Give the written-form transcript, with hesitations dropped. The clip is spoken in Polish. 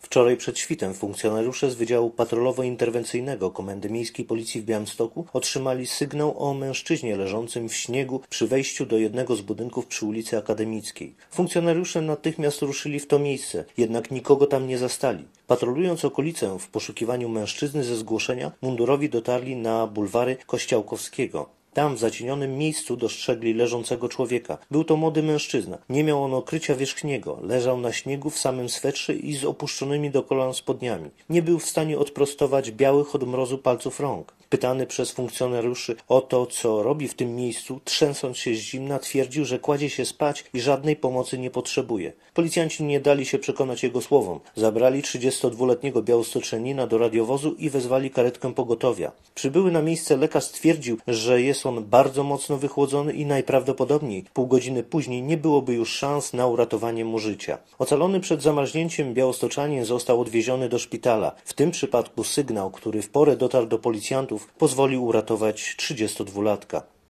Wczoraj przed świtem funkcjonariusze z Wydziału Patrolowo-Interwencyjnego Komendy Miejskiej Policji w Białymstoku otrzymali sygnał o mężczyźnie leżącym w śniegu przy wejściu do jednego z budynków przy ulicy Akademickiej. Funkcjonariusze natychmiast ruszyli w to miejsce, jednak nikogo tam nie zastali. Patrolując okolicę w poszukiwaniu mężczyzny ze zgłoszenia, mundurowi dotarli na bulwary Kościołkowskiego. Tam, w zacienionym miejscu, dostrzegli leżącego człowieka. Był to młody mężczyzna. Nie miał on okrycia wierzchniego. Leżał na śniegu w samym swetrze i z opuszczonymi do kolan spodniami. Nie był w stanie odprostować białych od mrozu palców rąk. Pytany przez funkcjonariuszy o to, co robi w tym miejscu, trzęsąc się z zimna, twierdził, że kładzie się spać i żadnej pomocy nie potrzebuje. Policjanci nie dali się przekonać jego słowom. Zabrali 32-letniego białostoczenina do radiowozu i wezwali karetkę pogotowia. Przybyły na miejsce lekarz stwierdził, że jest on bardzo mocno wychłodzony i najprawdopodobniej pół godziny później nie byłoby już szans na uratowanie mu życia. Ocalony przed zamarznięciem białostoczanin został odwieziony do szpitala. W tym przypadku sygnał, który w porę dotarł do policjantów, pozwolił uratować 32-latka.